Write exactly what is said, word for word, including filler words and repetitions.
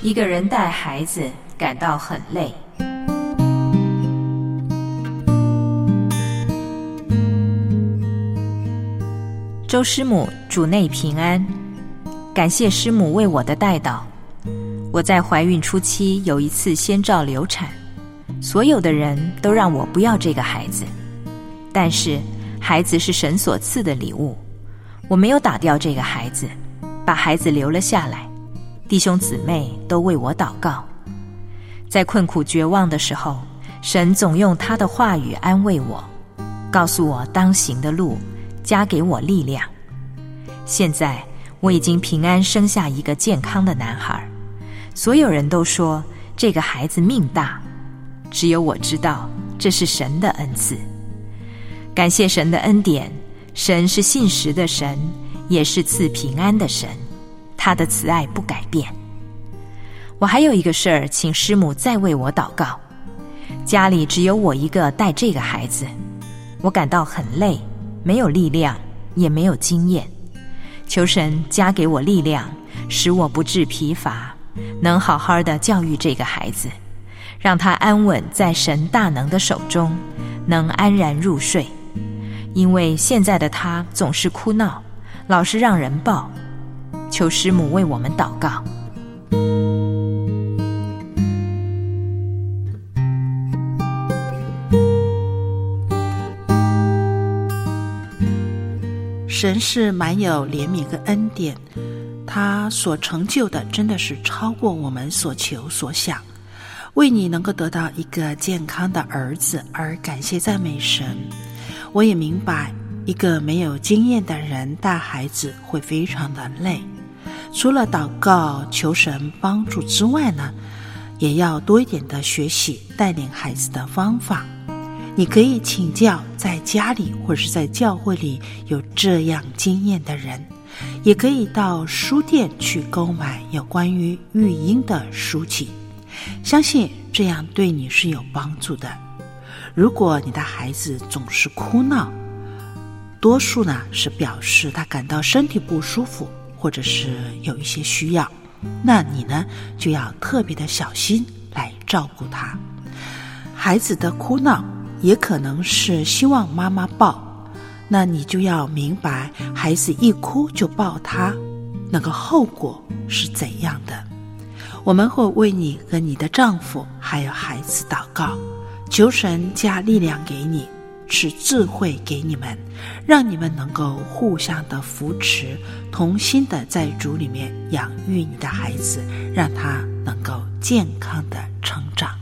一个人带孩子感到很累。周师母主内平安，感谢师母为我的代祷。我在怀孕初期有一次先兆流产，所有的人都让我不要这个孩子，但是孩子是神所赐的礼物，我没有打掉这个孩子，把孩子留了下来。弟兄姊妹都为我祷告。在困苦绝望的时候，神总用他的话语安慰我，告诉我当行的路，加给我力量。现在我已经平安生下一个健康的男孩，所有人都说这个孩子命大，只有我知道这是神的恩赐。感谢神的恩典，神是信实的神，也是赐平安的神，他的慈爱不改变。我还有一个事儿，请师母再为我祷告。家里只有我一个带这个孩子，我感到很累，没有力量，也没有经验。求神加给我力量，使我不致疲乏，能好好的教育这个孩子，让他安稳在神大能的手中，能安然入睡。因为现在的他总是哭闹，老是让人抱。求师母为我们祷告。 神是满有怜悯跟恩典，他所成就的真的是超过我们所求所想。为你能够得到一个健康的儿子而感谢赞美神。我也明白一个没有经验的人带孩子会非常的累，除了祷告求神帮助之外呢，也要多一点的学习带领孩子的方法。你可以请教在家里或是在教会里有这样经验的人，也可以到书店去购买有关于育婴的书籍，相信这样对你是有帮助的。如果你的孩子总是哭闹，多数呢是表示他感到身体不舒服，或者是有一些需要，那你呢就要特别的小心来照顾他。孩子的哭闹也可能是希望妈妈抱，那你就要明白孩子一哭就抱他，那个后果是怎样的。我们会为你和你的丈夫还有孩子祷告，求神加力量给你，赐智慧给你们，让你们能够互相的扶持，同心的在主里面养育你的孩子，让他能够健康的成长。